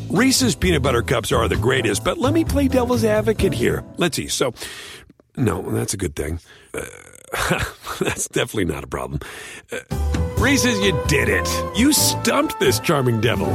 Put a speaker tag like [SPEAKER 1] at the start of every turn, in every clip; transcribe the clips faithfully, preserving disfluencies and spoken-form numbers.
[SPEAKER 1] Reese's Peanut Butter Cups are the greatest, but let me play devil's advocate here. Let's see. So, no, that's a good thing. Uh, that's definitely not a problem. Uh, Reese's, you did it. You stumped this charming devil.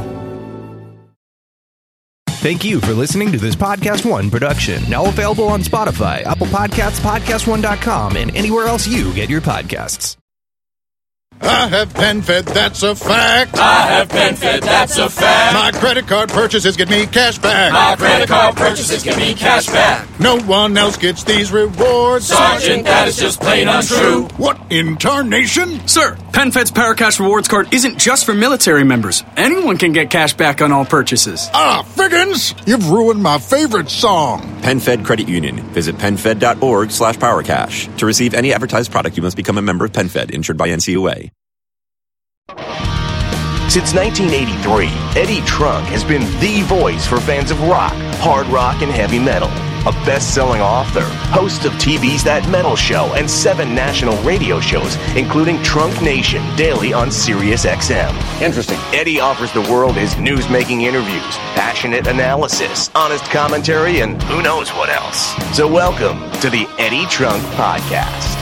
[SPEAKER 2] Thank you for listening to this Podcast One production. Now available on Spotify, Apple Podcasts, podcast one dot com, and anywhere else you get your podcasts.
[SPEAKER 3] I have PenFed, that's a fact.
[SPEAKER 4] I have PenFed, that's a fact.
[SPEAKER 3] My credit card purchases get me cash back.
[SPEAKER 4] My credit card purchases get me cash back.
[SPEAKER 3] No one else gets these rewards.
[SPEAKER 4] Sergeant, that is just plain untrue.
[SPEAKER 3] What in tarnation?
[SPEAKER 5] Sir, PenFed's Paracash Rewards Card isn't just for military members. Anyone can get cash back on all purchases.
[SPEAKER 3] Ah, Figgins, you've ruined my favorite song.
[SPEAKER 6] PenFed Credit Union. Visit PenFed.org slash PowerCash. To receive any advertised product, you must become a member of PenFed, insured by N C U A.
[SPEAKER 7] Since nineteen eighty-three, Eddie Trunk has been the voice for fans of rock, hard rock, and heavy metal. A best-selling author, host of T V's That Metal Show and seven national radio shows, including Trunk Nation, daily on Sirius X M.
[SPEAKER 8] Interesting.
[SPEAKER 7] Eddie offers the world his news-making interviews, passionate analysis, honest commentary, and who knows what else. So welcome to the Eddie Trunk Podcast.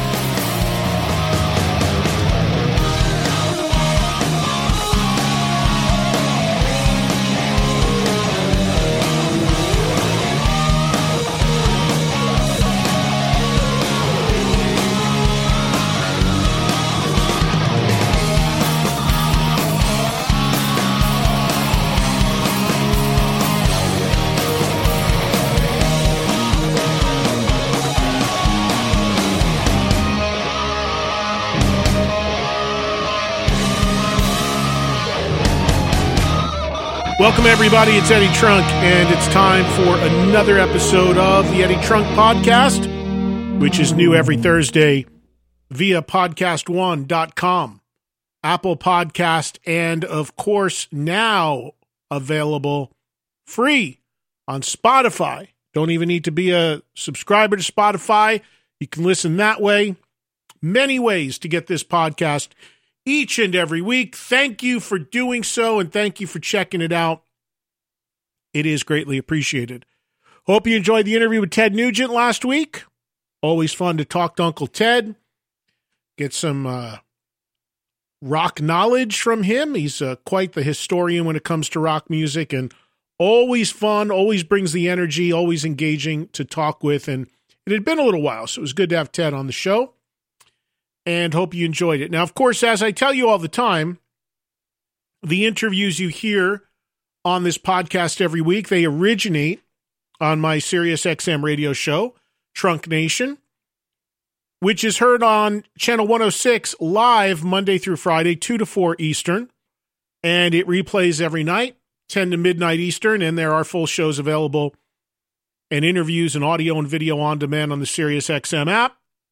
[SPEAKER 9] Welcome, everybody. It's Eddie Trunk, and it's time for another episode of the Eddie Trunk Podcast, which is new every Thursday via podcast one dot com, Apple Podcast, and, of course, now available free on Spotify. Don't even need to be a subscriber to Spotify. You can listen that way. Many ways to get this podcast each and every week. Thank you for doing so, and thank you for checking it out. It is greatly appreciated. Hope you enjoyed the interview with Ted Nugent last week. Always fun to talk to Uncle Ted. Get some uh, rock knowledge from him. He's uh, quite the historian when it comes to rock music, and always fun, always brings the energy, always engaging to talk with. And it had been a little while, so it was good to have Ted on the show. And hope you enjoyed it. Now, of course, as I tell you all the time, the interviews you hear on this podcast every week, they originate on my Sirius X M radio show, Trunk Nation, which is heard on Channel one oh six live Monday through Friday, two to four Eastern. And it replays every night, ten to midnight Eastern. And there are full shows available and interviews and audio and video on demand on the Sirius X M app.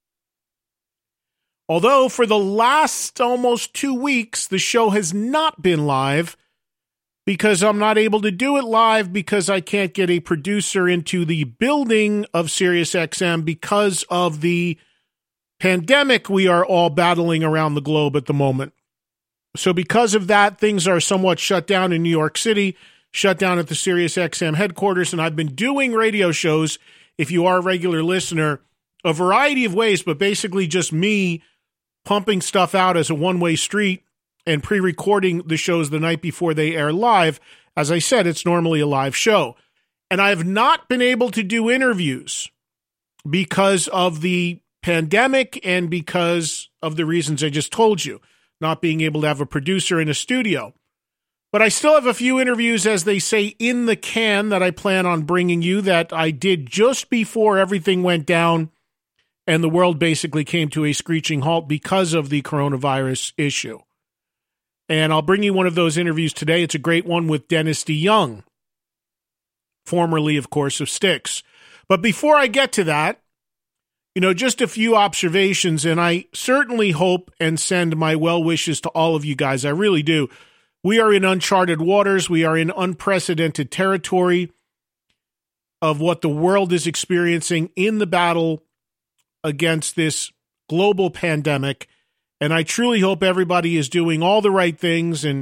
[SPEAKER 9] Although for the last almost two weeks, the show has not been live because I'm not able to do it live because I can't get a producer into the building of Sirius X M because of the pandemic we are all battling around the globe at the moment. So because of that, things are somewhat shut down in New York City, shut down at the Sirius X M headquarters, and I've been doing radio shows, if you are a regular listener, a variety of ways, but basically just me pumping stuff out as a one-way street and pre-recording the shows the night before they air live. As I said, it's normally a live show. And I have not been able to do interviews because of the pandemic and because of the reasons I just told you, not being able to have a producer in a studio. But I still have a few interviews, as they say, in the can that I plan on bringing you that I did just before everything went down and the world basically came to a screeching halt because of the coronavirus issue. And I'll bring you one of those interviews today. It's a great one with Dennis DeYoung, formerly, of course, of Styx. But before I get to that, you know, just a few observations, and I certainly hope and send my well wishes to all of you guys. I really do. We are in uncharted waters. We are in unprecedented territory of what the world is experiencing in the battle against this global pandemic. And I truly hope everybody is doing all the right things and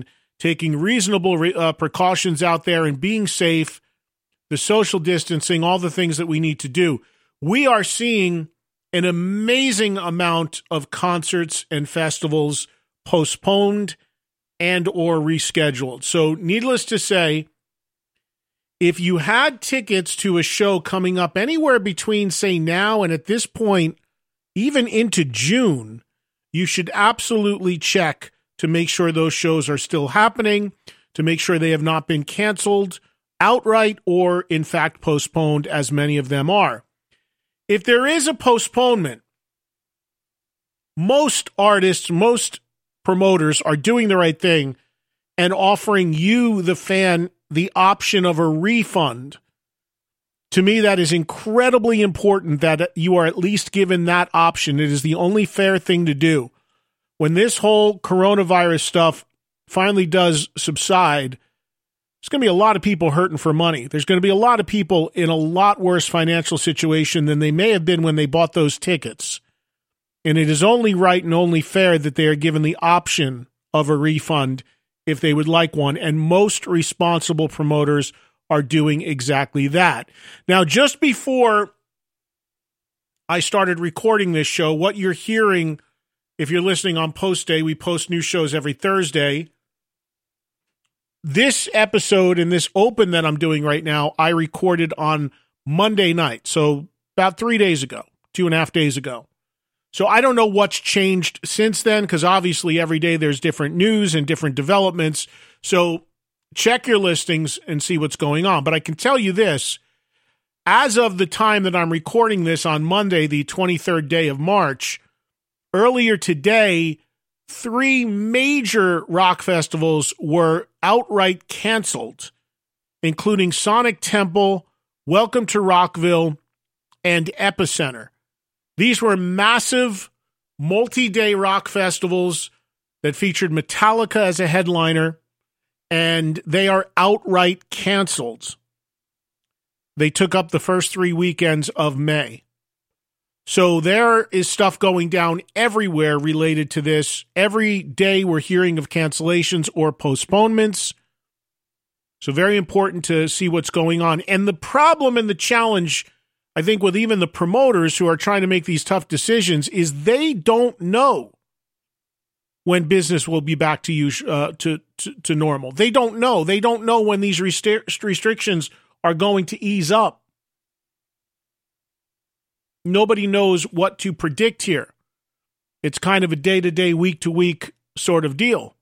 [SPEAKER 9] taking reasonable re- uh, precautions out there and being safe, the social distancing, all the things that we need to do. We are seeing an amazing amount of concerts and festivals postponed and or rescheduled. So needless to say, if you had tickets to a show coming up anywhere between, say, now and at this point, even into June, you should absolutely check to make sure those shows are still happening, to make sure they have not been canceled outright or, in fact, postponed, as many of them are. If there is a postponement, most artists, most promoters are doing the right thing and offering you, the fan, the option of a refund. To me, that is incredibly important that you are at least given that option. It is the only fair thing to do. When this whole coronavirus stuff finally does subside, there's going to be a lot of people hurting for money. There's going to be a lot of people in a lot worse financial situation than they may have been when they bought those tickets. And it is only right and only fair that they are given the option of a refund if they would like one. And most responsible promoters are doing exactly that. Now, just before I started recording this show, what you're hearing, if you're listening on Post Day, we post new shows every Thursday. This episode and this open that I'm doing right now, I recorded on Monday night. So about three days ago, two and a half days ago. So I don't know what's changed since then, because obviously every day there's different news and different developments. So check your listings and see what's going on. But I can tell you this, as of the time that I'm recording this on Monday, the twenty-third day of March, earlier today, three major rock festivals were outright canceled, including Sonic Temple, Welcome to Rockville, and Epicenter. These were massive multi-day rock festivals that featured Metallica as a headliner, and they are outright canceled. They took up the first three weekends of May. So there is stuff going down everywhere related to this. Every day we're hearing of cancellations or postponements. So very important to see what's going on. And the problem and the challenge, I think, with even the promoters who are trying to make these tough decisions is they don't know when business will be back to you uh, to, to to normal. They don't know. They don't know when these restri- restrictions are going to ease up. Nobody knows what to predict here. It's kind of a day-to-day, week-to-week sort of deal.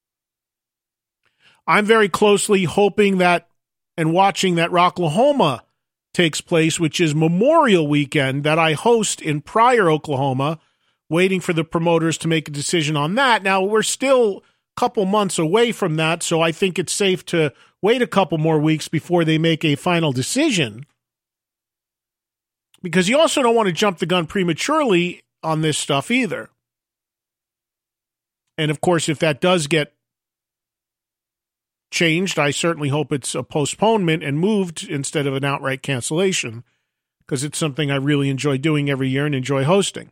[SPEAKER 9] I'm very closely hoping that and watching that Rocklahoma takes place, which is Memorial Weekend that I host in Pryor, Oklahoma, waiting for the promoters to make a decision on that. Now, we're still a couple months away from that, so I think it's safe to wait a couple more weeks before they make a final decision. Because you also don't want to jump the gun prematurely on this stuff either. And of course, if that does get changed, I certainly hope it's a postponement and moved instead of an outright cancellation, because it's something I really enjoy doing every year and enjoy hosting.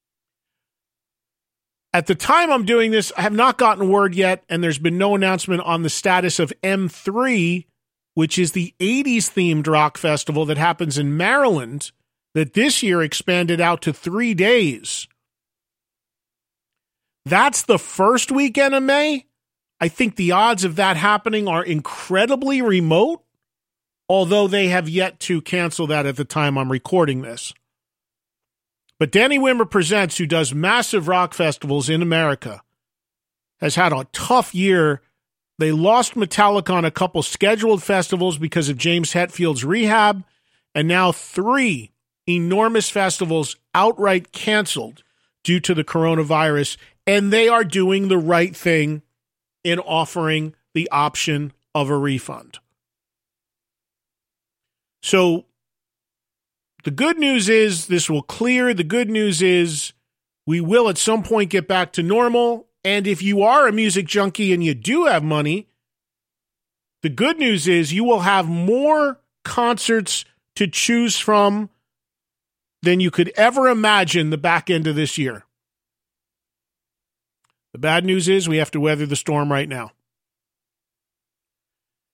[SPEAKER 9] At the time I'm doing this, I have not gotten word yet, and there's been no announcement on the status of M three, which is the eighties-themed rock festival that happens in Maryland, that this year expanded out to three days. That's the first weekend of May. I think the odds of that happening are incredibly remote, although they have yet to cancel that at the time I'm recording this. But Danny Wimmer Presents, who does massive rock festivals in America, has had a tough year. They lost Metallica on a couple scheduled festivals because of James Hetfield's rehab, and now three enormous festivals outright canceled due to the coronavirus, and they are doing the right thing in offering the option of a refund. So the good news is this will clear. The good news is we will at some point get back to normal. And if you are a music junkie and you do have money, the good news is you will have more concerts to choose from than you could ever imagine the back end of this year. The bad news is we have to weather the storm right now.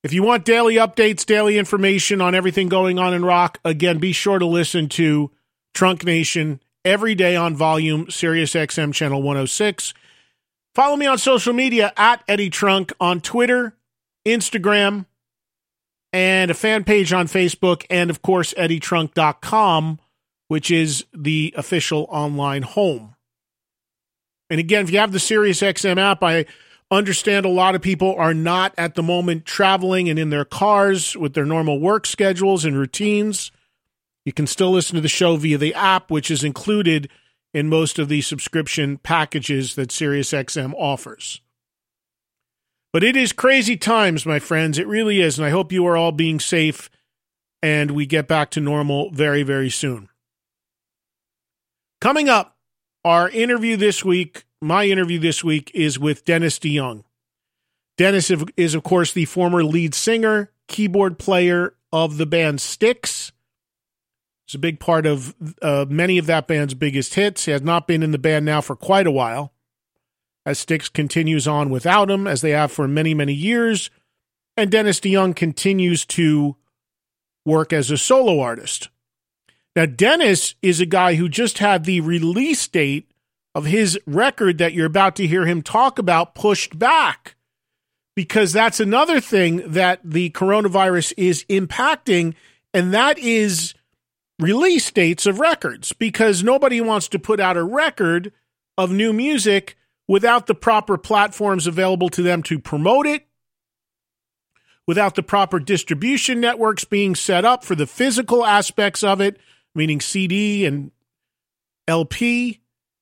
[SPEAKER 9] If you want daily updates, daily information on everything going on in rock, again, be sure to listen to Trunk Nation every day on Volume, Sirius X M Channel one oh six. Follow me on social media at Eddie Trunk on Twitter, Instagram, and a fan page on Facebook, and, of course, eddie trunk dot com, which is the official online home. And, again, if you have the Sirius X M app, I understand a lot of people are not at the moment traveling and in their cars with their normal work schedules and routines. You can still listen to the show via the app, which is included in most of the subscription packages that SiriusXM offers. But it is crazy times, my friends. It really is, and I hope you are all being safe and we get back to normal very, very soon. Coming up, our interview this week, my interview this week, is with Dennis DeYoung. Dennis is, of course, the former lead singer, keyboard player of the band Styx. He's a big part of uh, many of that band's biggest hits. He has not been in the band now for quite a while, as Styx continues on without him, as they have for many, many years. And Dennis DeYoung continues to work as a solo artist. Now, Dennis is a guy who just had the release date of his record that you're about to hear him talk about pushed back, because that's another thing that the coronavirus is impacting, and that is release dates of records, because nobody wants to put out a record of new music without the proper platforms available to them to promote it, without the proper distribution networks being set up for the physical aspects of it, meaning C D and L P.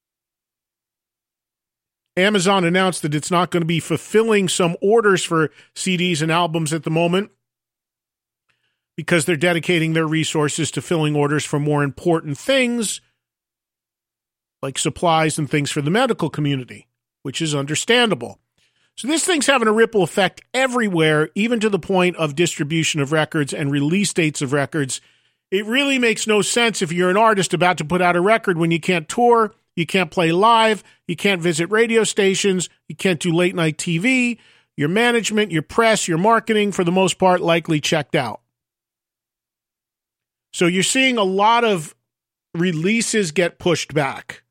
[SPEAKER 9] Amazon announced that it's not going to be fulfilling some orders for C Ds and albums at the moment because they're dedicating their resources to filling orders for more important things like supplies and things for the medical community, which is understandable. So this thing's having a ripple effect everywhere, even to the point of distribution of records and release dates of records. It really makes no sense if you're an artist about to put out a record when you can't tour, you can't play live, you can't visit radio stations, you can't do late night T V, your management, your press, your marketing, for the most part, likely checked out. So you're seeing a lot of releases get pushed back.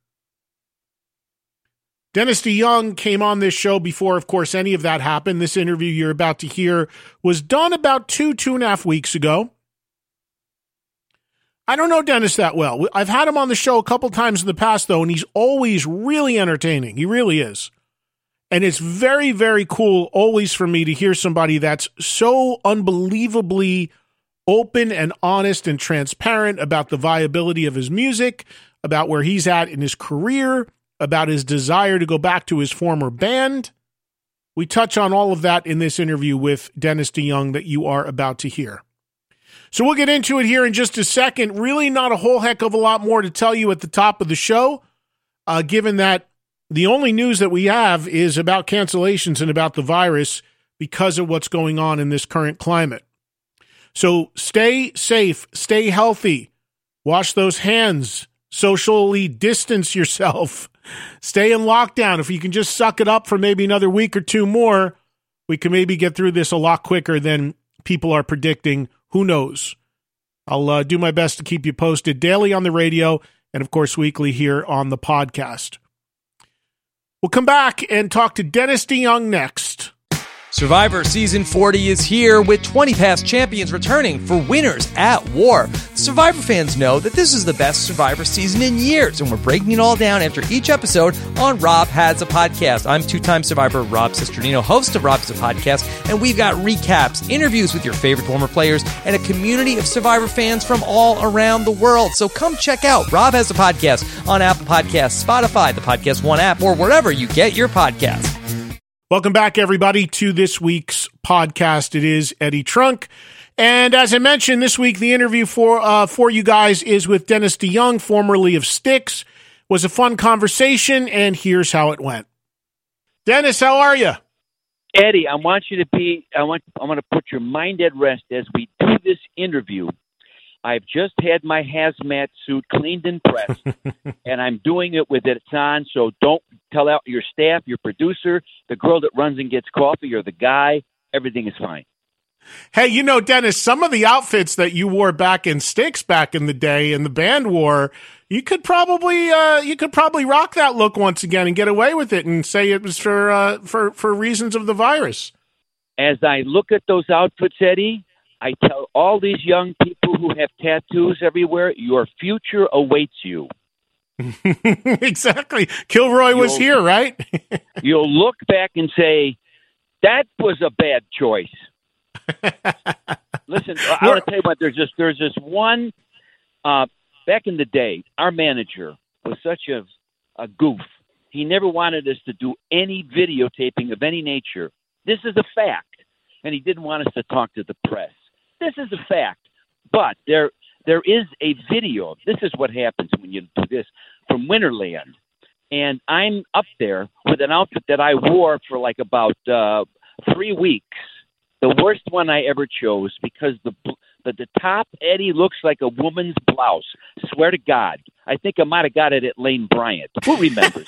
[SPEAKER 9] Dennis DeYoung came on this show before, of course, any of that happened. This interview you're about to hear was done about two, two and a half weeks ago. I don't know Dennis that well. I've had him on the show a couple times in the past, though, and he's always really entertaining. He really is. And it's very, very cool always for me to hear somebody that's so unbelievably open and honest and transparent about the viability of his music, about where he's at in his career, about his desire to go back to his former band. We touch on all of that in this interview with Dennis DeYoung that you are about to hear. So we'll get into it here in just a second. Really not a whole heck of a lot more to tell you at the top of the show, uh, given that the only news that we have is about cancellations and about the virus because of what's going on in this current climate. So stay safe, stay healthy, wash those hands, socially distance yourself, stay in lockdown. If you can just suck it up for maybe another week or two more, we can maybe get through this a lot quicker than people are predicting. Who knows? I'll uh, do my best to keep you posted daily on the radio and, of course, weekly here on the podcast. We'll come back and talk to Dennis DeYoung next.
[SPEAKER 8] Survivor Season forty is here, with twenty past champions returning for Winners at War. Survivor fans know that this is the best Survivor season in years, and we're breaking it all down after each episode on Rob Has a Podcast. I'm two-time Survivor Rob Cesternino, host of Rob Has a Podcast, and we've got recaps, interviews with your favorite former players, and a community of Survivor fans from all around the world. So come check out Rob Has a Podcast on Apple Podcasts, Spotify, the Podcast One app, or wherever you get your podcasts.
[SPEAKER 9] Welcome back, everybody, to this week's podcast. It is Eddie Trunk. And as I mentioned, this week, the interview for uh, for you guys is with Dennis DeYoung, formerly of Styx. It was a fun conversation, and here's how it went. Dennis, how are you?
[SPEAKER 10] Eddie, I want you to be, I want, I want to put your mind at rest as we do this interview. I've just had my hazmat suit cleaned and pressed, and I'm doing it with it on, so don't tell out your staff, your producer, the girl that runs and gets coffee, or the guy. Everything is fine.
[SPEAKER 9] Hey, you know, Dennis, some of the outfits that you wore back in Styx back in the day and the band wore, you could probably uh, you could probably rock that look once again and get away with it and say it was for uh, for for reasons of the virus.
[SPEAKER 10] As I look at those outfits, Eddie, I tell all these young people who have tattoos everywhere, your future awaits you.
[SPEAKER 9] Exactly. Kilroy was
[SPEAKER 10] You'll-
[SPEAKER 9] here, right?
[SPEAKER 10] You'll look back and say, that was a bad choice. Listen, I want to tell you what, there's just there's this one, uh, back in the day, our manager was such a, a goof. He never wanted us to do any videotaping of any nature. This is a fact. And he didn't want us to talk to the press. This is a fact. But there there is a video. This is what happens when you do this from Winterland. And I'm up there with an outfit that I wore for like about uh, three weeks. The worst one I ever chose because the, the the top, Eddie, looks like a woman's blouse. Swear to God. I think I might have got it at Lane Bryant. Who remembers?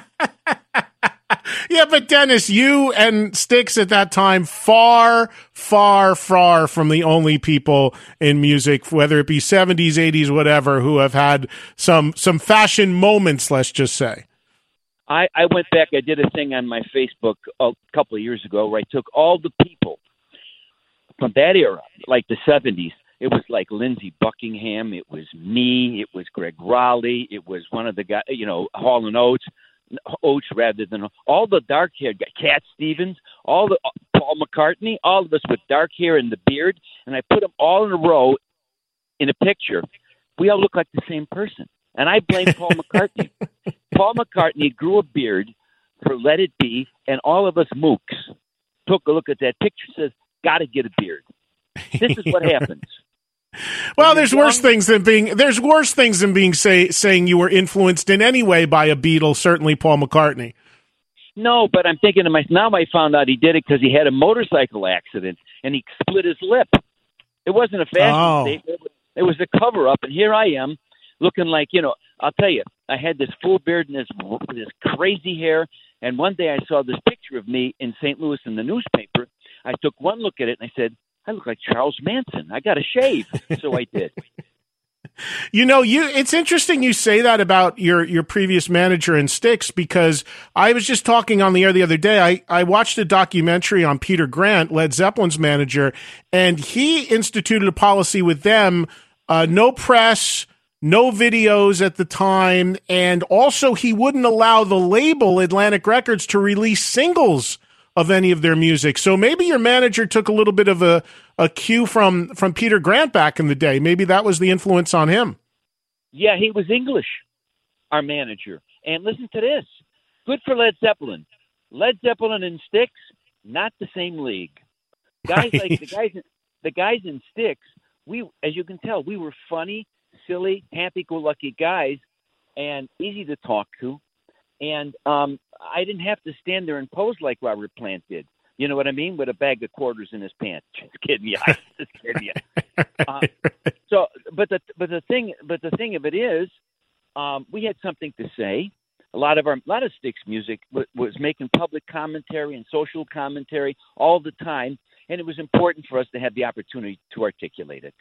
[SPEAKER 9] Yeah, but Dennis, you and Styx at that time, far, far, far from the only people in music, whether it be seventies, eighties, whatever, who have had some some fashion moments, let's just say.
[SPEAKER 10] I, I went back, I did a thing on my Facebook a couple of years ago where I took all the people from that era, like the seventies. It was like Lindsey Buckingham. It was me. It was Greg Raleigh. It was one of the guys, you know, Hall and Oates. Oates rather than all the dark-haired guys, Cat Stevens, all the Paul McCartney, all of us with dark hair and the beard, and I put them all in a row in a picture. We all look like the same person, and I blame Paul McCartney. Paul McCartney grew a beard for Let It Be, and all of us mooks took a look at that picture and says, "Got to get a beard." This is what happens.
[SPEAKER 9] Well, there's worse things than being there's worse things than being say saying you were influenced in any way by a Beatle, certainly Paul McCartney.
[SPEAKER 10] No, but I'm thinking to myself, now I found out he did it because he had a motorcycle accident and he split his lip. It wasn't a fashion
[SPEAKER 9] Oh.
[SPEAKER 10] statement. It was a cover up, and here I am looking like, you know, I'll tell you, I had this full beard and this this crazy hair, and one day I saw this picture of me in Saint Louis in the newspaper. I took one look at it and I said, I look like Charles Manson. I got to shave. So I did.
[SPEAKER 9] You know, you it's interesting you say that about your, your previous manager in Styx, because I was just talking on the air the other day. I, I watched a documentary on Peter Grant, Led Zeppelin's manager, and he instituted a policy with them, uh, no press, no videos at the time, and also he wouldn't allow the label Atlantic Records to release singles of any of their music. So maybe your manager took a little bit of a, a cue from, from Peter Grant back in the day. Maybe that was the influence on him.
[SPEAKER 10] Yeah, he was English, our manager. And listen to this. Good for Led Zeppelin. Led Zeppelin and Styx, not the same league. Guys
[SPEAKER 9] Right.
[SPEAKER 10] like the guys, the guys in Styx, we, as you can tell, we were funny, silly, happy-go-lucky guys, and easy to talk to. And um, I didn't have to stand there and pose like Robert Plant did. You know what I mean? With a bag of quarters in his pants. Just kidding you. I just kidding you. Uh, so, but the but the thing but the thing of it is, um, we had something to say. A lot of our a lot of Styx music w- was making public commentary and social commentary all the time, and it was important for us to have the opportunity to articulate it.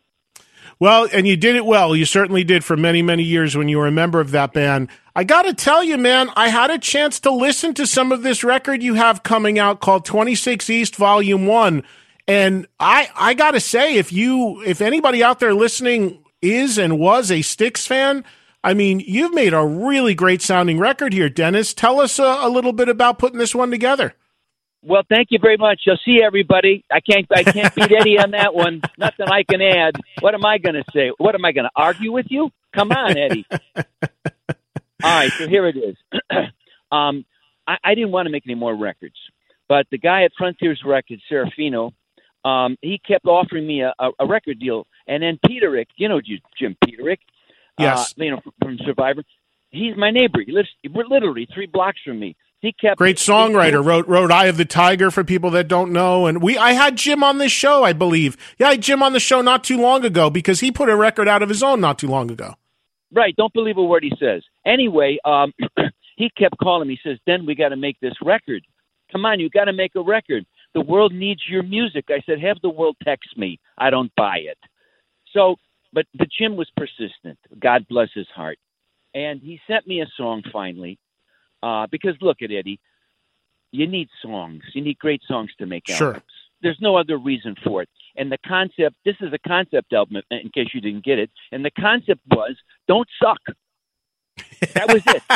[SPEAKER 9] Well, and you did it well. You certainly did for many, many years when you were a member of that band. I got to tell you, man, I had a chance to listen to some of this record you have coming out called twenty-six East Volume one. And I, I got to say, if you, if anybody out there listening is and was a Styx fan, I mean, you've made a really great sounding record here, Dennis. Tell us a, a little bit about putting this one together.
[SPEAKER 10] Well, thank you very much. I'll see everybody. I can't I can't beat Eddie on that one. Nothing I can add. What am I going to say? What am I going to argue with you? Come on, Eddie. All right, so here it is. um, I, I didn't want to make any more records, but the guy at Frontiers Records, Serafino, um, he kept offering me a, a, a record deal. And then Peterick, you know Jim Peterick,
[SPEAKER 9] Yes.
[SPEAKER 10] uh, you know, from Survivor. He's my neighbor. He lives we're literally three blocks from me. He kept
[SPEAKER 9] Great songwriter, wrote wrote Eye of the Tiger for people that don't know. And we I had Jim on this show, I believe. Yeah, I had Jim on the show not too long ago because he put a record out of his own not too long ago.
[SPEAKER 10] Right, don't believe a word he says. Anyway, um, he kept calling me. He says, Den, we got to make this record. Come on, you got to make a record. The world needs your music. I said, have the world text me. I don't buy it. So, but, but Jim was persistent. God bless his heart. And he sent me a song finally. Uh, because look at Eddie, you need songs. You need great songs to make
[SPEAKER 9] Sure.
[SPEAKER 10] albums. There's no other reason for it. And the concept, this is a concept album, in case you didn't get it. And the concept was, don't suck. That was it.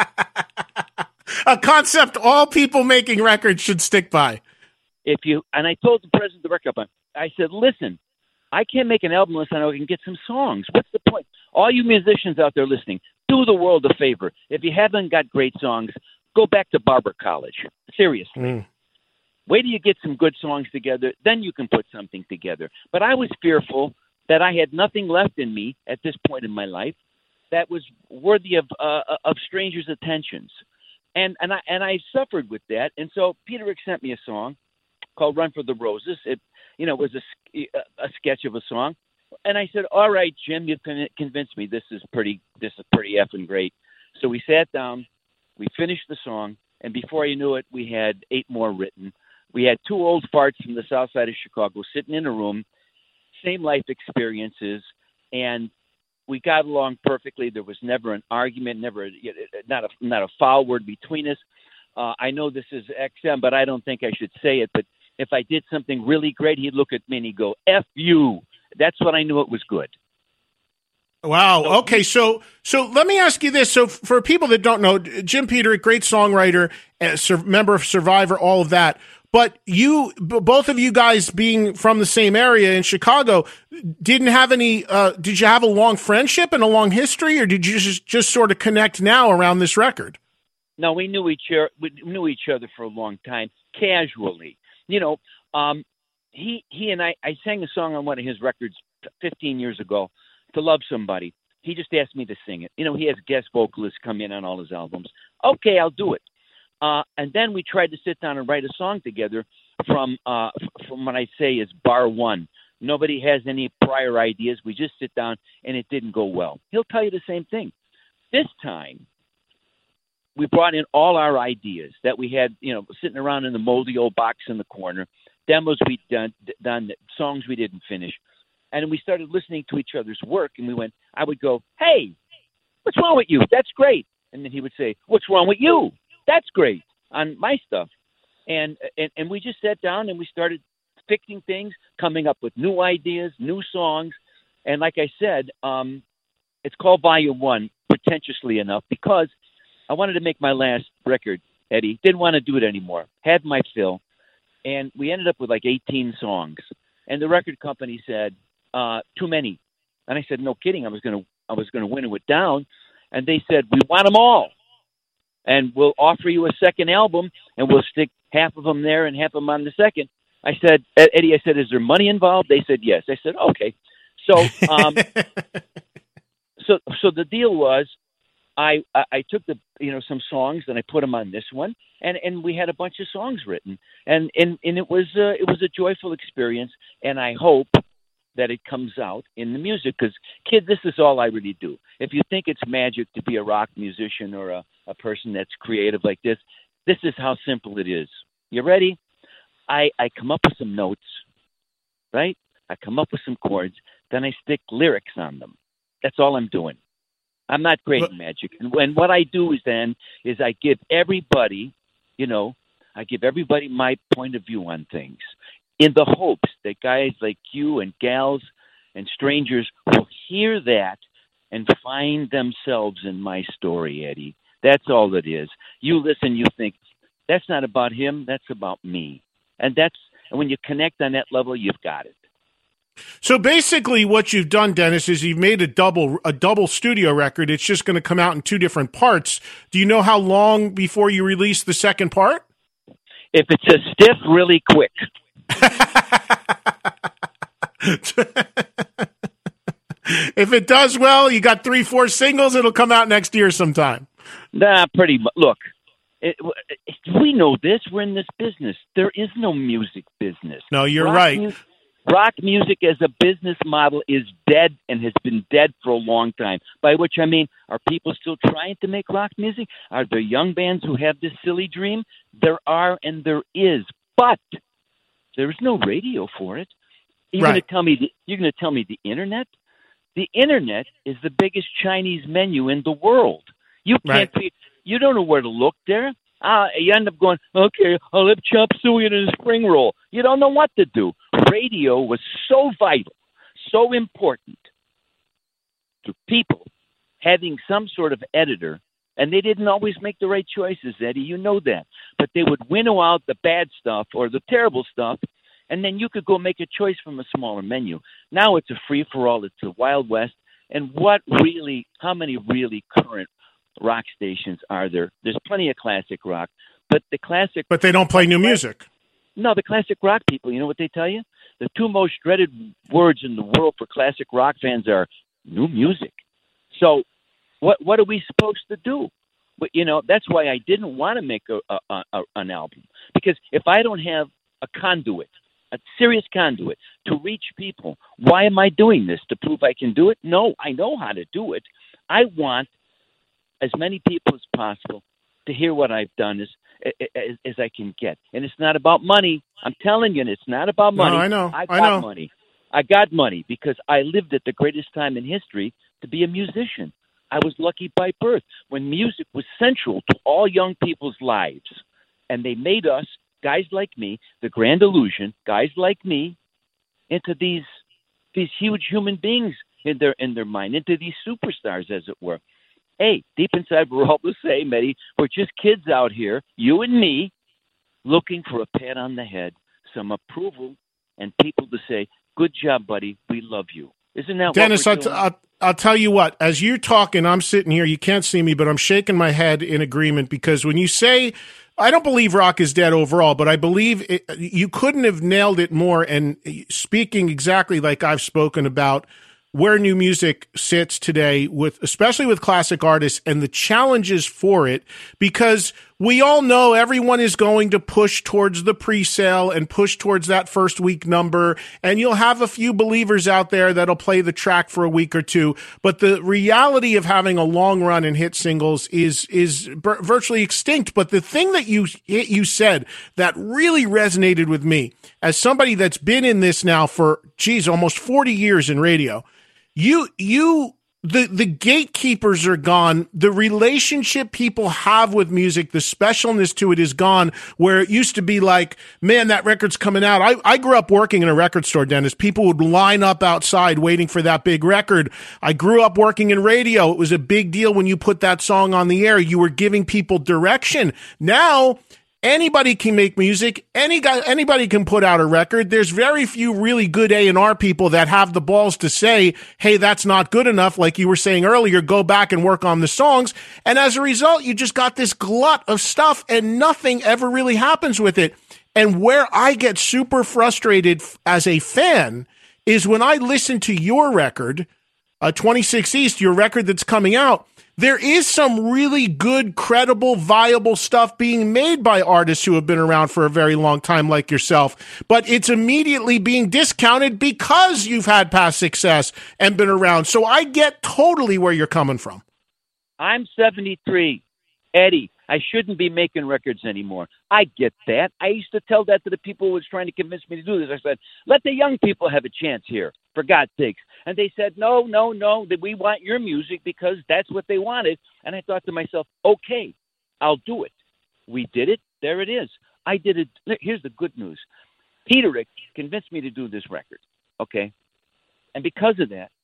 [SPEAKER 9] A concept all people making records should stick by.
[SPEAKER 10] If you and I told the president of the record company, I said, listen, I can't make an album unless I know I can get some songs. What's the point? All you musicians out there listening, do the world a favor. If you haven't got great songs, go back to Barber College. Seriously.
[SPEAKER 9] Mm.
[SPEAKER 10] Wait till you get some good songs together, then you can put something together. But I was fearful that I had nothing left in me at this point in my life that was worthy of uh, of strangers' attentions. And and I and I suffered with that. And so Peter Rick sent me a song called "Run for the Roses." It you know was a, a sketch of a song, and I said, "All right, Jim, you've con- convinced me. This is pretty. This is pretty effing great." So we sat down, we finished the song, and before I knew it, we had eight more written. We had two old farts from the south side of Chicago sitting in a room, same life experiences, and we got along perfectly. There was never an argument, never not a not a foul word between us. Uh, I know this is X M, but I don't think I should say it. But if I did something really great, he'd look at me and he'd go, F you. That's when I knew it was good.
[SPEAKER 9] Wow. Okay. So, so let me ask you this. So for people that don't know, Jim Peter, great songwriter, uh, member of Survivor, all of that. But you, both of you guys being from the same area in Chicago, didn't have any, uh, did you have a long friendship and a long history, or did you just, just sort of connect now around this record?
[SPEAKER 10] No, we knew each other, we knew each other for a long time, casually. You know, um, he, he and I, I sang a song on one of his records fifteen years ago, To Love Somebody. He just asked me to sing it. You know, he has guest vocalists come in on all his albums. Okay, I'll do it. Uh, and then we tried to sit down and write a song together from uh, from what I say is bar one. Nobody has any prior ideas. We just sit down, and it didn't go well. He'll tell you the same thing. This time, we brought in all our ideas that we had, you know, sitting around in the moldy old box in the corner, demos we'd done, done songs we didn't finish, and we started listening to each other's work, and we went, I would go, hey, what's wrong with you? That's great. And then he would say, what's wrong with you? That's great on my stuff. And, and and we just sat down and we started fixing things, coming up with new ideas, new songs. And like I said, um, it's called Volume One, pretentiously enough, because I wanted to make my last record, Eddie. Didn't want to do it anymore. Had my fill. And we ended up with like eighteen songs. And the record company said, uh, too many. And I said, no kidding. I was going to I was going to winnow it down. And they said, we want them all. And we'll offer you a second album, and we'll stick half of them there and half of them on the second. I said, Eddie, I said, is there money involved? They said, yes. I said, okay. So, um, so, so the deal was, I, I, I took the, you know, some songs and I put them on this one, and, and we had a bunch of songs written, and, and, and it was, uh, it was a joyful experience. And I hope that it comes out in the music, because, kid, this is all I really do. If you think it's magic to be a rock musician or a, a person that's creative like this, this is how simple it is. You ready? I, I come up with some notes, right? I come up with some chords, then I stick lyrics on them. That's all I'm doing. I'm not great at magic. And when what I do is then is I give everybody, you know, I give everybody my point of view on things, in the hopes that guys like you and gals and strangers will hear that and find themselves in my story, Eddie. That's all it is. You listen, you think, that's not about him, that's about me. And that's and when you connect on that level, you've got it.
[SPEAKER 9] So basically what you've done, Dennis, is you've made a double a double studio record. It's just going to come out in two different parts. Do you know how long before you release the second part?
[SPEAKER 10] If it's a stiff, really quick.
[SPEAKER 9] If it does well, you got three, four singles, it'll come out next year sometime.
[SPEAKER 10] Nah, pretty much. Look, it, it, we know this. We're in this business. There is no music business.
[SPEAKER 9] No, you're
[SPEAKER 10] rock
[SPEAKER 9] right.
[SPEAKER 10] Mu- rock music as a business model is dead and has been dead for a long time. By which I mean, are people still trying to make rock music? Are there young bands who have this silly dream? There are and there is. But There was no radio for it. You're
[SPEAKER 9] Right.
[SPEAKER 10] going to tell me the, you're going to tell me the internet? The internet is the biggest Chinese menu in the world. You can't.
[SPEAKER 9] Right.
[SPEAKER 10] You don't know where to look there. Uh, you end up going, okay, I'll have chop suey and a spring roll. You don't know what to do. Radio was so vital, so important to people having some sort of editor, and they didn't always make the right choices, Eddie. You know that. But they would winnow out the bad stuff or the terrible stuff, and then you could go make a choice from a smaller menu. Now it's a free-for-all. It's a Wild West. And what really, how many really current rock stations are there? There's plenty of classic rock, but the classic...
[SPEAKER 9] But they don't play new music.
[SPEAKER 10] No, the classic rock people, you know what they tell you? The two most dreaded words in the world for classic rock fans are new music. So what what are we supposed to do? But, you know, that's why I didn't want to make a, a, a, an album. Because if I don't have a conduit, a serious conduit to reach people, why am I doing this? To prove I can do it? No, I know how to do it. I want as many people as possible to hear what I've done as, as as I can get. And it's not about money. I'm telling you, it's not about money.
[SPEAKER 9] No, I know.
[SPEAKER 10] I
[SPEAKER 9] I
[SPEAKER 10] got
[SPEAKER 9] know.
[SPEAKER 10] money. I got money because I lived at the greatest time in history to be a musician. I was lucky by birth when music was central to all young people's lives. And they made us, guys like me, the Grand Illusion, guys like me, into these these huge human beings in their in their mind, into these superstars, as it were. Hey, deep inside, we're all the same, Eddie. We're just kids out here, you and me, looking for a pat on the head, some approval, and people to say, good job, buddy, we love you. Isn't that
[SPEAKER 9] Dennis,
[SPEAKER 10] what
[SPEAKER 9] I'll,
[SPEAKER 10] we're
[SPEAKER 9] t-
[SPEAKER 10] doing?
[SPEAKER 9] I'll, I'll tell you what, as you're talking, I'm sitting here, you can't see me, but I'm shaking my head in agreement because when you say, I don't believe rock is dead overall, but I believe it, you couldn't have nailed it more. And speaking exactly like I've spoken about where new music sits today, with especially with classic artists and the challenges for it, because we all know everyone is going to push towards the pre-sale and push towards that first week number, and you'll have a few believers out there that'll play the track for a week or two. But the reality of having a long run and hit singles is is b- virtually extinct. But the thing that you you said that really resonated with me as somebody that's been in this now for geez almost forty years in radio. You, you, the, the gatekeepers are gone. The relationship people have with music, the specialness to it is gone, where it used to be like, man, that record's coming out. I, I grew up working in a record store, Dennis. People would line up outside waiting for that big record. I grew up working in radio. It was a big deal when you put that song on the air. You were giving people direction. Now, anybody can make music. Any guy, anybody can put out a record. There's very few really good A and R people that have the balls to say, hey, that's not good enough. Like you were saying earlier, go back and work on the songs. And as a result, you just got this glut of stuff and nothing ever really happens with it. And where I get super frustrated as a fan is when I listen to your record, uh, twenty-six East, your record that's coming out. There is some really good, credible, viable stuff being made by artists who have been around for a very long time like yourself, but it's immediately being discounted because you've had past success and been around. So I get totally where you're coming from.
[SPEAKER 10] I'm seventy-three. Eddie, I shouldn't be making records anymore. I get that. I used to tell that to the people who was trying to convince me to do this. I said, let the young people have a chance here, for God's sakes. And they said, no, no, no, that we want your music because that's what they wanted. And I thought to myself, okay, I'll do it. We did it. There it is. I did it. Here's the good news. Peterick convinced me to do this record, okay? And because of that,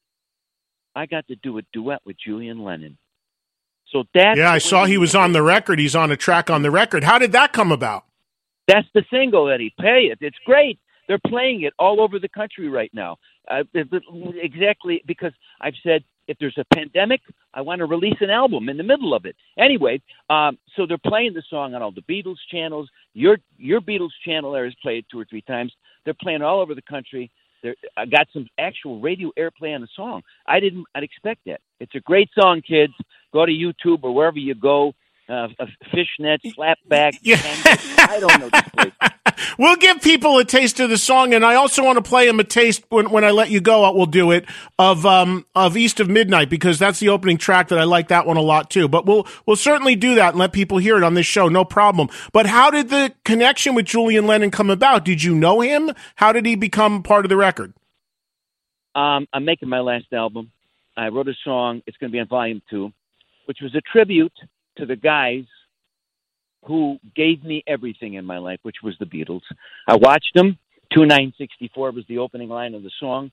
[SPEAKER 10] I got to do a duet with Julian Lennon. So that's
[SPEAKER 9] yeah, I saw he was on the record. He's on a track on the record. How did that come about?
[SPEAKER 10] That's the single, Eddie. Pay it. It's great. They're playing it all over the country right now. Uh, exactly because I've said if there's a pandemic, I want to release an album in the middle of it. Anyway, um, so they're playing the song on all the Beatles channels. Your your Beatles channel there has played it two or three times. They're playing all over the country. They're, I got some actual radio airplay on the song. I didn't I'd expect that. It's a great song, kids. Go to YouTube or wherever you go uh, a fishnet, slapback.
[SPEAKER 9] Yeah.
[SPEAKER 10] I don't know this place.
[SPEAKER 9] We'll give people a taste of the song, and I also want to play them a taste when, when I let you go. We'll do it of um of East of Midnight, because that's the opening track that I like that one a lot too. But we'll we'll certainly do that and let people hear it on this show, no problem. But how did the connection with Julian Lennon come about? Did you know him? How did he become part of the record?
[SPEAKER 10] Um, I'm making my last album. I wrote a song. It's going to be on volume two, which was a tribute to the guys who gave me everything in my life, which was the Beatles. I watched them. two nine sixty-four was the opening line of the song.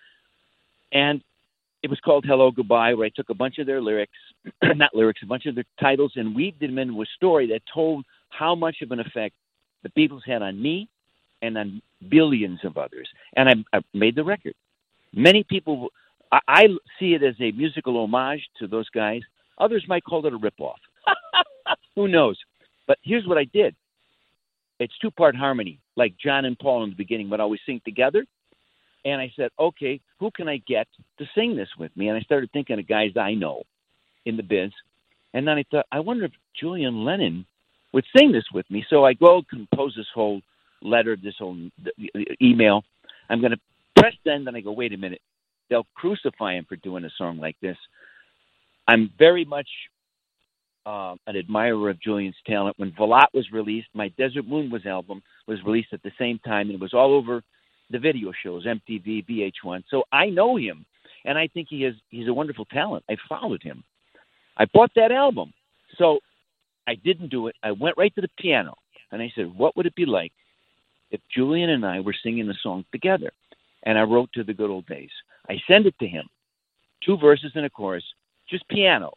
[SPEAKER 10] And it was called Hello, Goodbye, where I took a bunch of their lyrics, not lyrics, a bunch of their titles, and weaved them into a story that told how much of an effect the Beatles had on me and on billions of others. And I, I made the record. Many people, I, I see it as a musical homage to those guys. Others might call it a ripoff. Who knows? But here's what I did. It's two-part harmony, like John and Paul in the beginning would always sing together. And I said, okay, who can I get to sing this with me? And I started thinking of guys I know in the biz. And then I thought, I wonder if Julian Lennon would sing this with me. So I go compose this whole letter, this whole email. I'm going to press send, and I go, wait a minute. They'll crucify him for doing a song like this. I'm very much Uh, an admirer of Julian's talent. When Volat was released, my Desert Moon was album was released at the same time, and it was all over the video shows, M T V, V H one. So I know him, and I think he is he's a wonderful talent. I followed him. I bought that album. So I didn't do it. I went right to the piano, and I said, what would it be like if Julian and I were singing the song together? And I wrote To the Good Old Days. I send it to him, two verses and a chorus, just piano.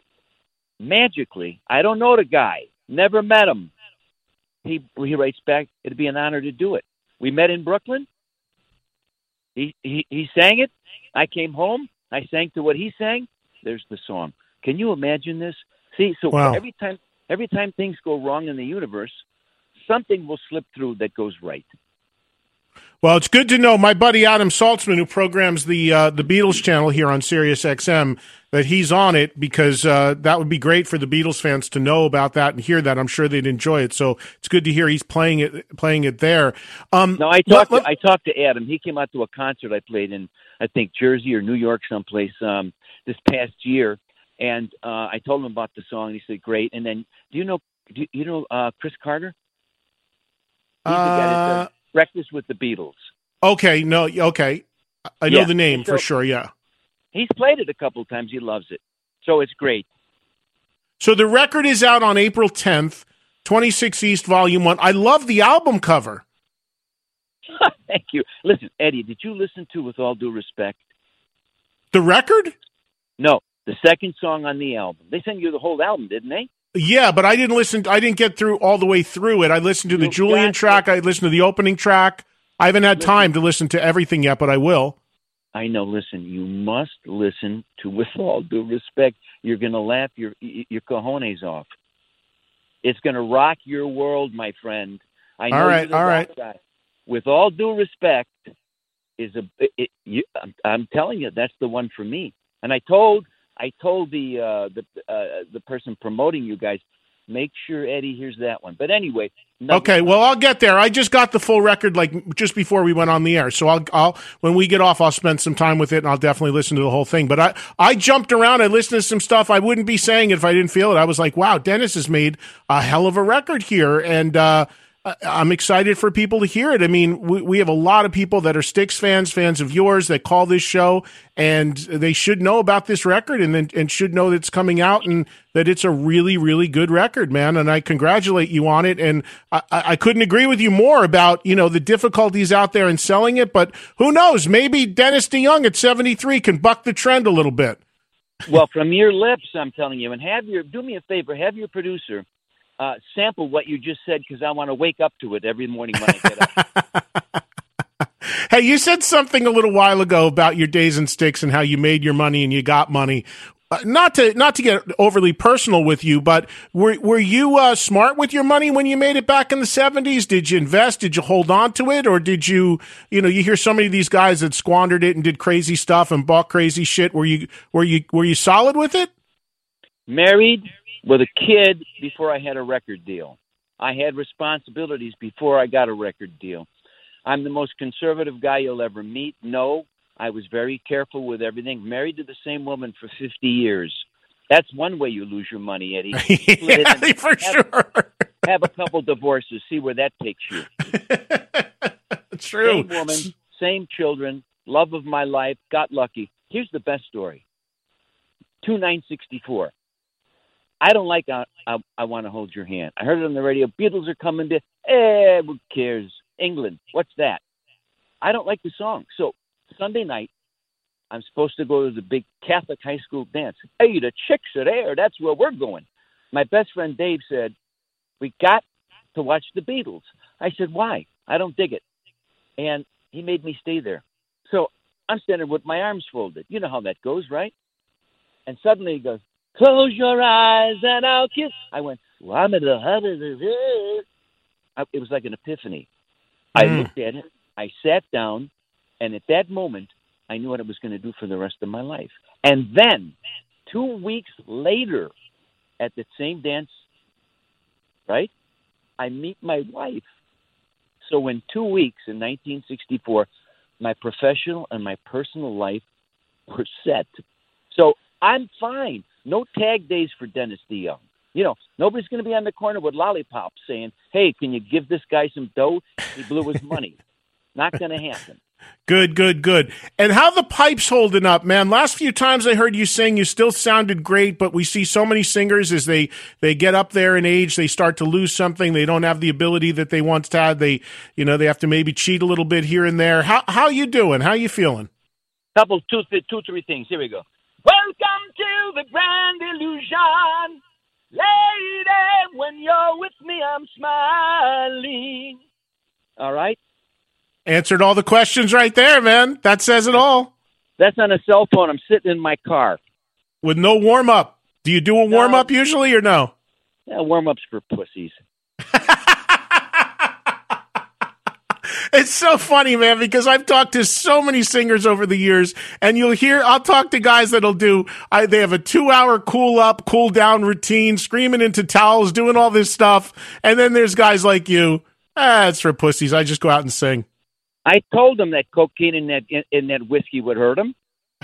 [SPEAKER 10] Magically, I don't know the guy, never met him. He he writes back, it'd be an honor to do it. We met in Brooklyn. He he, he sang it. I came home. I sang to what he sang. There's the song. Can you imagine this? See, so
[SPEAKER 9] wow.
[SPEAKER 10] every time every time things go wrong in the universe, something will slip through that goes right.
[SPEAKER 9] Well, it's good to know. My buddy Adam Saltzman, who programs the uh, the Beatles channel here on Sirius X M, that he's on it, because uh, that would be great for the Beatles fans to know about that and hear that. I'm sure they'd enjoy it. So it's good to hear he's playing it playing it there. Um,
[SPEAKER 10] no, I talked let, to, I talked to Adam. He came out to a concert I played in, I think, Jersey or New York someplace um, this past year, and uh, I told him about the song. And he said, great. And then, do you know do you know uh, Chris Carter? He's
[SPEAKER 9] uh,
[SPEAKER 10] the guy that does Breakfast with the Beatles.
[SPEAKER 9] Okay, no, okay. I know
[SPEAKER 10] yeah.
[SPEAKER 9] the name
[SPEAKER 10] so,
[SPEAKER 9] for sure, yeah.
[SPEAKER 10] He's played it a couple of times. He loves it. So it's great.
[SPEAKER 9] So the record is out on April tenth, twenty-six East Volume one. I love the album cover.
[SPEAKER 10] Thank you. Listen, Eddie, did you listen to With All Due Respect?
[SPEAKER 9] The record?
[SPEAKER 10] No, the second song on the album. They sent you the whole album, didn't they?
[SPEAKER 9] Yeah, but I didn't listen. I didn't get through all the way through it. I listened to the
[SPEAKER 10] You've
[SPEAKER 9] Julian track.
[SPEAKER 10] to,
[SPEAKER 9] I listened to the opening track. I haven't had
[SPEAKER 10] listen,
[SPEAKER 9] time to listen to everything yet, but I will.
[SPEAKER 10] I know. Listen, you must listen to With All Due Respect. You're going to laugh your your cojones off. It's going to rock your world, my friend. I know
[SPEAKER 9] all right,
[SPEAKER 10] you're the
[SPEAKER 9] all
[SPEAKER 10] rock
[SPEAKER 9] right.
[SPEAKER 10] guy. With All Due Respect is a. It, it, you, I'm, I'm telling you, that's the one for me. And I told I told the uh, the uh, the person promoting you guys, make sure Eddie hears that one. But anyway.
[SPEAKER 9] Okay, well, I'll get there. I just got the full record like just before we went on the air. So I'll, I'll when we get off, I'll spend some time with it, and I'll definitely listen to the whole thing. But I, I jumped around. I listened to some stuff. I wouldn't be saying it if I didn't feel it. I was like, wow, Dennis has made a hell of a record here, and uh, I'm excited for people to hear it. I mean, we, we have a lot of people that are Styx fans, fans of yours, that call this show, and they should know about this record, and then and should know that it's coming out, and that it's a really, really good record, man. And I congratulate you on it. And I, I couldn't agree with you more about, you know, the difficulties out there in selling it. But who knows? Maybe Dennis DeYoung at seventy-three can buck the trend a little bit.
[SPEAKER 10] Well, from your lips, I'm telling you, and have your do me a favor, have your producer uh, sample what you just said, because I want to wake up to it every morning when I get up.
[SPEAKER 9] Hey, you said something a little while ago about your days in Styx and how you made your money and you got money. Uh, not to not to get overly personal with you, but were were you uh, smart with your money when you made it back in the seventies? Did you invest? Did you hold on to it, or did you, you know, you hear so many of these guys that squandered it and did crazy stuff and bought crazy shit. Were you were you were you solid with it?
[SPEAKER 10] Married, with a kid before I had a record deal. I had responsibilities before I got a record deal. I'm the most conservative guy you'll ever meet. No, I was very careful with everything. Married to the same woman for fifty years. That's one way you lose your money, Eddie.
[SPEAKER 9] Yeah, for
[SPEAKER 10] have,
[SPEAKER 9] sure.
[SPEAKER 10] Have a couple divorces. See where that takes you.
[SPEAKER 9] True.
[SPEAKER 10] Same woman, same children, love of my life, got lucky. Here's the best story. two nine sixty-four. I don't like I, I, I Want to Hold Your Hand. I heard it on the radio. Beatles are coming to, eh, who cares? England, what's that? I don't like the song. So Sunday night, I'm supposed to go to the big Catholic high school dance. Hey, the chicks are there. That's where we're going. My best friend Dave said, we got to watch the Beatles. I said, why? I don't dig it. And he made me stay there. So I'm standing with my arms folded. You know how that goes, right? And suddenly he goes, close your eyes and I'll kiss. I went, well, I'm in the heart of the I, it was like an epiphany. I
[SPEAKER 9] Mm.
[SPEAKER 10] looked at it. I sat down. And at that moment, I knew what I was going to do for the rest of my life. And then, two weeks later, at the same dance, right, I meet my wife. So in two weeks, in nineteen sixty-four, my professional and my personal life were set. So I'm fine. No tag days for Dennis DeYoung. You know, nobody's going to be on the corner with lollipops saying, hey, can you give this guy some dough? He blew his money. Not going to happen.
[SPEAKER 9] Good, good, good. And how the pipes holding up, man? Last few times I heard you sing, you still sounded great, but we see so many singers as they, they get up there in age, they start to lose something. They don't have the ability that they once had. They, you know, they have to maybe cheat a little bit here and there. How how you doing? How you feeling?
[SPEAKER 10] Couple, two, two, three things. Here we go. Welcome to the grand illusion. Lady, when you're with me, I'm smiling. All right?
[SPEAKER 9] Answered all the questions right there, man. That says it all.
[SPEAKER 10] That's on a cell phone. I'm sitting in my car.
[SPEAKER 9] With no warm-up. Do you do a warm-up usually or no?
[SPEAKER 10] Yeah, warm-ups for pussies.
[SPEAKER 9] It's so funny, man, because I've talked to so many singers over the years, and you'll hear, I'll talk to guys that'll do, I, they have a two-hour cool-up, cool-down routine, screaming into towels, doing all this stuff, and then there's guys like you, ah, it's for pussies, I just go out and sing.
[SPEAKER 10] I told them that cocaine in that in, in that whiskey would hurt them.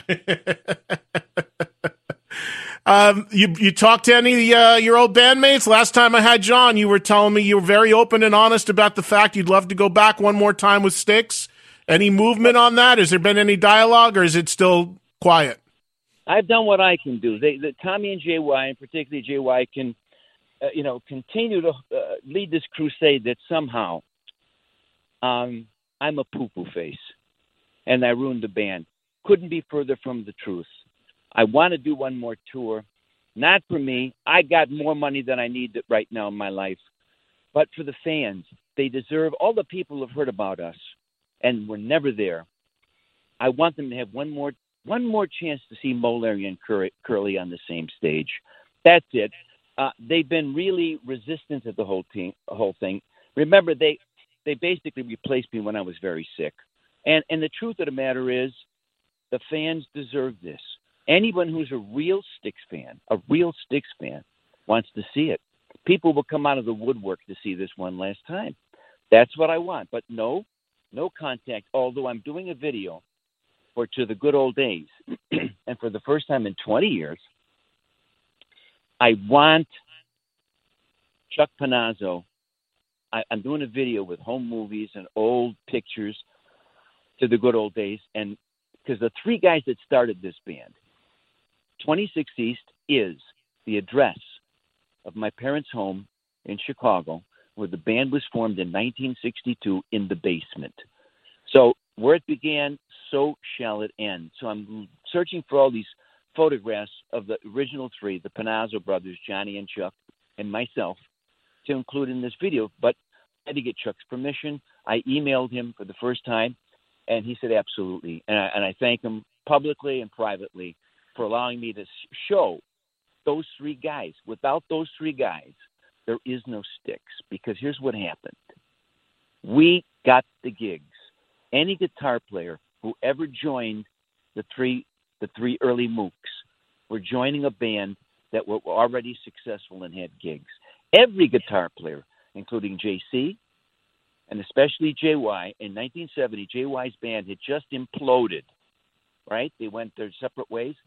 [SPEAKER 9] um, you you talked to any of uh, your old bandmates? Last time I had John, you were telling me you were very open and honest about the fact you'd love to go back one more time with Styx. Any movement on that? Has there been any dialogue, or is it still quiet?
[SPEAKER 10] I've done what I can do. They, the, Tommy and J Y, and particularly J Y, can uh, you know continue to uh, lead this crusade that somehow. Um, I'm a poo-poo face, and I ruined the band. Couldn't be further from the truth. I want to do one more tour. Not for me. I got more money than I need right now in my life. But for the fans, they deserve, all the people who have heard about us, and were never there. I want them to have one more one more chance to see Mo, Larry, and Cur- Curly on the same stage. That's it. Uh, they've been really resistant to the whole, team, whole thing. Remember, they... They basically replaced me when I was very sick. And and the truth of the matter is, the fans deserve this. Anyone who's a real Styx fan, a real Styx fan, wants to see it. People will come out of the woodwork to see this one last time. That's what I want. But no, no contact, although I'm doing a video for To the Good Old Days. And for the first time in twenty years, I want Chuck Panazzo. I'm doing a video with home movies and old pictures to the good old days. And because the three guys that started this band, twenty-six East is the address of my parents' home in Chicago, where the band was formed in nineteen sixty-two in the basement. So where it began, so shall it end. So I'm searching for all these photographs of the original three, the Panazzo brothers, Johnny and Chuck, and myself, to include in this video. But I had to get Chuck's permission. I emailed him for the first time, and he said absolutely. And I, and I thank him publicly and privately for allowing me to show those three guys. Without those three guys, there is no Styx, because here's what happened. We got the gigs. Any guitar player who ever joined the three the three early Mooks were joining a band that were already successful and had gigs. Every guitar player, including J C, and especially J Y, in nineteen seventy, J Y's band had just imploded, right? They went their separate ways.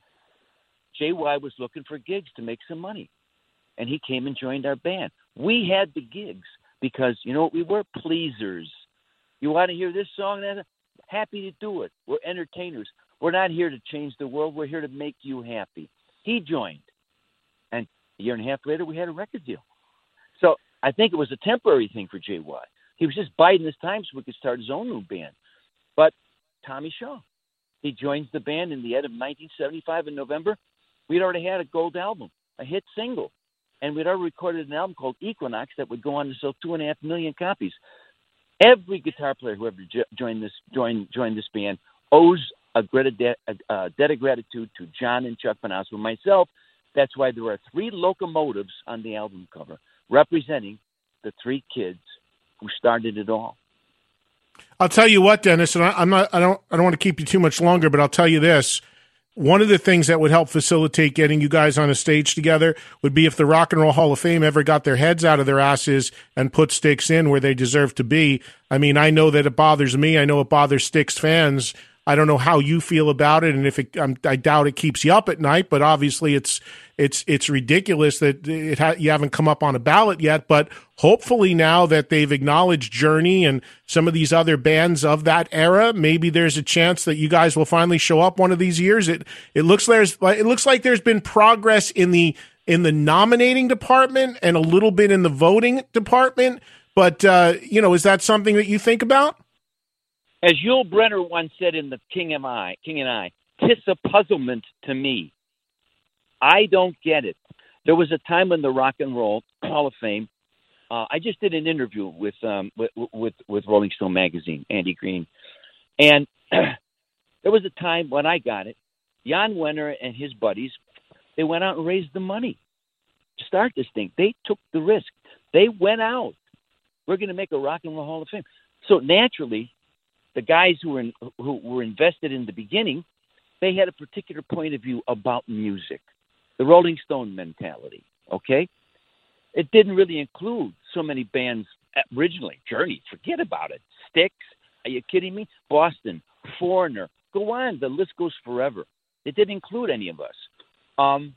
[SPEAKER 10] J Y was looking for gigs to make some money, and he came and joined our band. We had the gigs because, you know what, we were pleasers. You want to hear this song? Happy to do it. We're entertainers. We're not here to change the world. We're here to make you happy. He joined, and a year and a half later, we had a record deal. So I think it was a temporary thing for J Y. He was just biding his time so we could start his own new band. But Tommy Shaw, he joins the band in the end of nineteen seventy-five in November. We'd already had a gold album, a hit single, and we'd already recorded an album called Equinox that would go on to sell two and a half million copies. Every guitar player who ever joined this joined joined this band owes a, a, a debt of gratitude to John and Chuck Panozzo and myself. That's why there are three locomotives on the album cover representing the three kids who started it all.
[SPEAKER 9] I'll tell you what, Dennis, and I, I'm not. I don't. I don't want to keep you too much longer, but I'll tell you this. One of the things that would help facilitate getting you guys on a stage together would be if the Rock and Roll Hall of Fame ever got their heads out of their asses and put Styx in where they deserve to be. I mean, I know that it bothers me. I know it bothers Styx fans. I don't know how you feel about it, and if it, I'm, I doubt it keeps you up at night. But obviously, it's it's it's ridiculous that it ha- you haven't come up on a ballot yet. But hopefully, now that they've acknowledged Journey and some of these other bands of that era, maybe there's a chance that you guys will finally show up one of these years. It it looks there's it looks like there's been progress in the in the nominating department and a little bit in the voting department. But uh, you know, is that something that you think about?
[SPEAKER 10] As Yul Brenner once said in the King and I, King and I, "'Tis a puzzlement to me. I don't get it." There was a time in the Rock and Roll Hall of Fame. Uh, I just did an interview with um, with, with with Rolling Stone magazine, Andy Green, and there was a time when I got it. Jan Wenner and his buddies, they went out and raised the money to start this thing. They took the risk. They went out. We're going to make a Rock and Roll Hall of Fame. So naturally, the guys who were in, who were invested in the beginning, they had a particular point of view about music, the Rolling Stone mentality. Okay, it didn't really include so many bands originally. Journey, forget about it. Styx, are you kidding me? Boston, Foreigner, go on. The list goes forever. It didn't include any of us, um,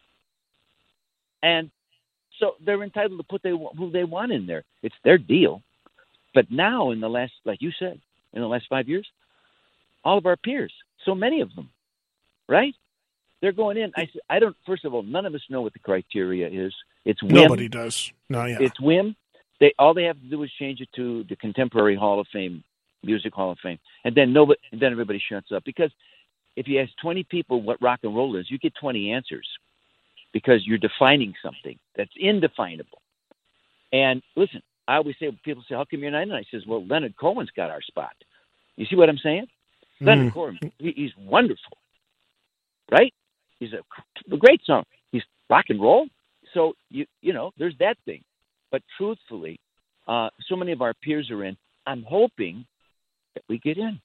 [SPEAKER 10] and so they're entitled to put they, who they want in there. It's their deal. But now, in the last, like you said, in the last five years, all of our peers, so many of them, right? They're going in. I, I don't. First of all, none of us know what the criteria is. It's whim.
[SPEAKER 9] Nobody does. No, yeah.
[SPEAKER 10] It's whim. They all they have to do is change it to the Contemporary Hall of Fame, Music Hall of Fame, and then nobody, and then everybody shuts up. Because if you ask twenty people what rock and roll is, you get twenty answers, because you're defining something that's indefinable. And listen, I always say, people say, "How come you're not in?" I says, "Well, Leonard Cohen's got our spot." You see what I'm saying? Mm. Leonard Cohen, he, he's wonderful, right? He's a, a great song. He's rock and roll. So, you you know, there's that thing. But truthfully, uh, so many of our peers are in. I'm hoping that we get in.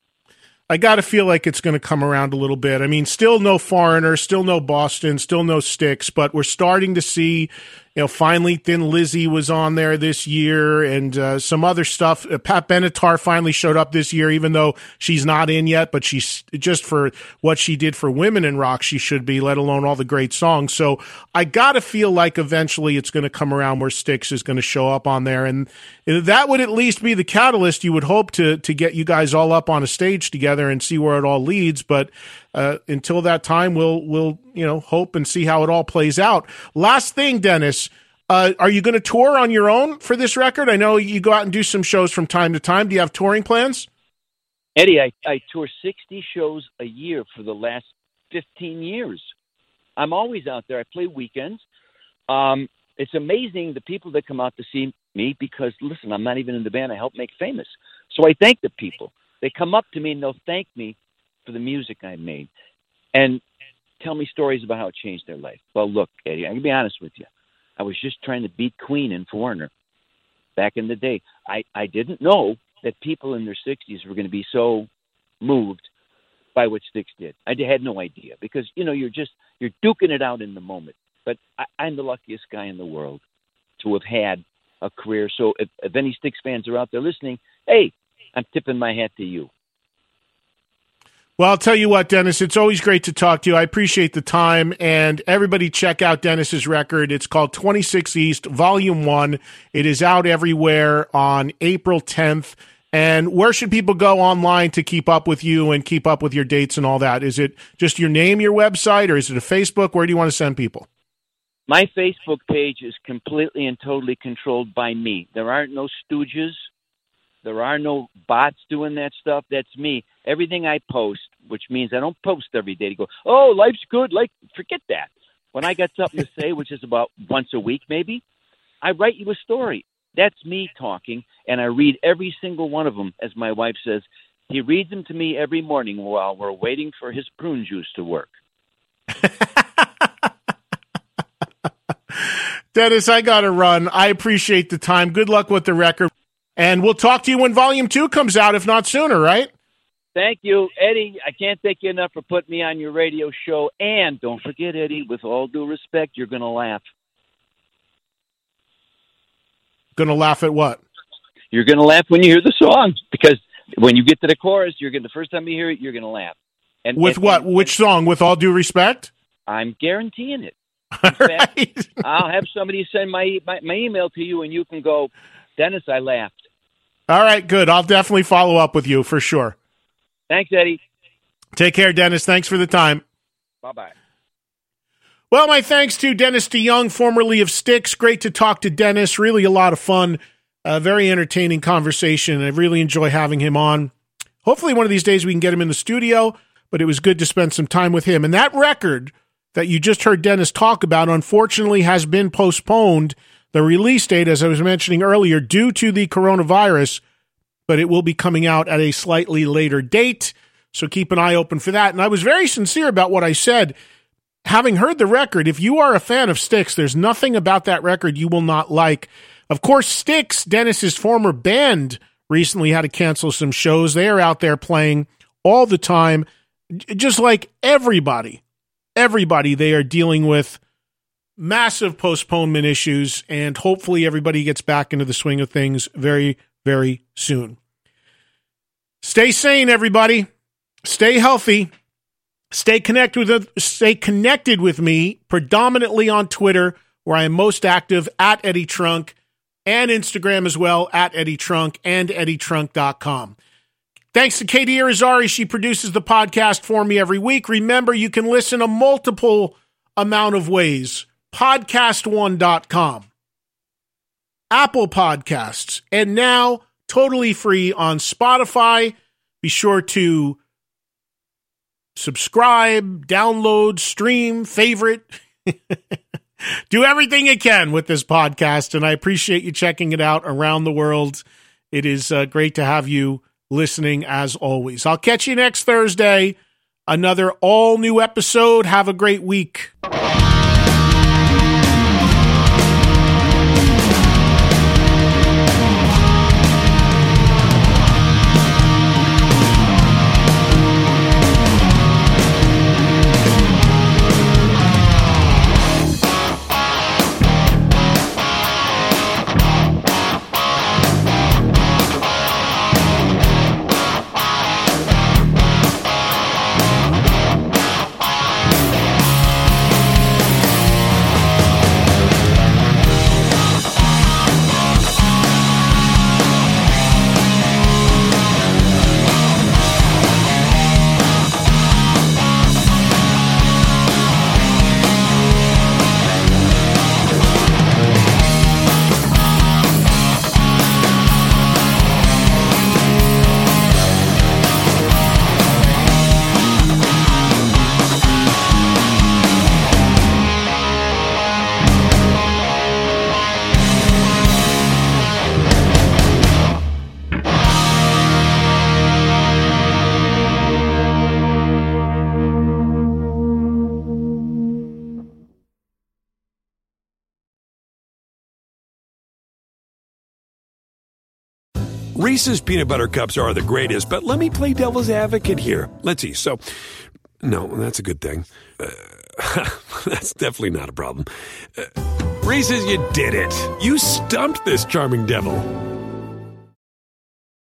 [SPEAKER 9] I got to feel like it's going to come around a little bit. I mean, still no Foreigner, still no Boston, still no Styx, but we're starting to see, you know, finally Thin Lizzy was on there this year, and uh, some other stuff. Uh, Pat Benatar finally showed up this year, even though she's not in yet, but she's just for what she did for women in rock, she should be, let alone all the great songs. So I got to feel like eventually it's going to come around where Styx is going to show up on there, and that would at least be the catalyst you would hope to to get you guys all up on a stage together and see where it all leads. But uh, until that time, we'll we'll you know hope and see how it all plays out. Last thing, Dennis, uh, are you going to tour on your own for this record? I know you go out and do some shows from time to time. Do you have touring plans?
[SPEAKER 10] Eddie, I, I tour sixty shows a year for the last fifteen years. I'm always out there. I play weekends. Um, it's amazing the people that come out to see me, because, listen, I'm not even in the band I helped make famous. So I thank the people. They come up to me and they'll thank me for the music I made and tell me stories about how it changed their life. Well, look, Eddie, I can be honest with you. I was just trying to beat Queen and Foreigner back in the day. I, I didn't know that people in their sixties were going to be so moved by what Styx did. I had no idea, because, you know, you're just, you're duking it out in the moment. but I, I'm the luckiest guy in the world to have had a career. So if, if any Styx fans are out there listening, hey, I'm tipping my hat to you.
[SPEAKER 9] Well, I'll tell you what, Dennis, it's always great to talk to you. I appreciate the time, and everybody check out Dennis's record. It's called twenty-six East, Volume one. It is out everywhere on April tenth. And where should people go online to keep up with you and keep up with your dates and all that? Is it just your name, your website, or is it a Facebook? Where do you want to send people?
[SPEAKER 10] My Facebook page is completely and totally controlled by me. There aren't no stooges. There are no bots doing that stuff. That's me. Everything I post, which means I don't post every day to go, oh, life's good. Like, forget that. When I got something to say, which is about once a week maybe, I write you a story. That's me talking, and I read every single one of them, as my wife says. He reads them to me every morning while we're waiting for his prune juice to work.
[SPEAKER 9] Dennis, I got to run. I appreciate the time. Good luck with the record. And we'll talk to you when Volume two comes out, if not sooner, right?
[SPEAKER 10] Thank you, Eddie. I can't thank you enough for putting me on your radio show. And don't forget, Eddie, with all due respect, you're going to laugh.
[SPEAKER 9] Going to laugh at what?
[SPEAKER 10] You're going to laugh when you hear the song. Because when you get to the chorus, you're going the first time you hear it, you're going to laugh. And
[SPEAKER 9] With
[SPEAKER 10] and,
[SPEAKER 9] what?
[SPEAKER 10] and,
[SPEAKER 9] Which song? With all due respect?
[SPEAKER 10] I'm guaranteeing it. In fact, right. I'll have somebody send my, my, my email to you, and you can go, Dennis, I laughed.
[SPEAKER 9] All right, good. I'll definitely follow up with you for sure.
[SPEAKER 10] Thanks, Eddie.
[SPEAKER 9] Take care, Dennis. Thanks for the time.
[SPEAKER 10] Bye-bye.
[SPEAKER 9] Well, my thanks to Dennis DeYoung, formerly of Styx. Great to talk to Dennis. Really a lot of fun. A very entertaining conversation. I really enjoy having him on. Hopefully one of these days we can get him in the studio, but it was good to spend some time with him. And that record that you just heard Dennis talk about, unfortunately, has been postponed. The release date, as I was mentioning earlier, due to the coronavirus, but it will be coming out at a slightly later date, so keep an eye open for that. And I was very sincere about what I said. Having heard the record, if you are a fan of Styx, there's nothing about that record you will not like. Of course, Styx, Dennis's former band, recently had to cancel some shows. They are out there playing all the time, just like everybody. Everybody, they are dealing with massive postponement issues, and hopefully everybody gets back into the swing of things very, very soon. Stay sane, everybody. Stay healthy. Stay connected with stay connected with me, predominantly on Twitter, where I am most active, at Eddie Trunk, and Instagram as well, at Eddie Trunk and Eddie Trunk dot com. Thanks to Katie Irizarry. She produces the podcast for me every week. Remember, you can listen a multiple amount of ways. podcast one dot com, Apple Podcasts, and now totally free on Spotify. Be sure to subscribe, download, stream, favorite. Do everything you can with this podcast, and I appreciate you checking it out around the world. It is uh, great to have you listening as always. I'll catch you next Thursday. Another all-new episode. Have a great week.
[SPEAKER 1] Reese's peanut butter cups are the greatest, but let me play devil's advocate here. Let's see. So, No, that's a good thing. Uh, that's definitely not a problem. Uh, Reese's, you did it. You stumped this charming devil.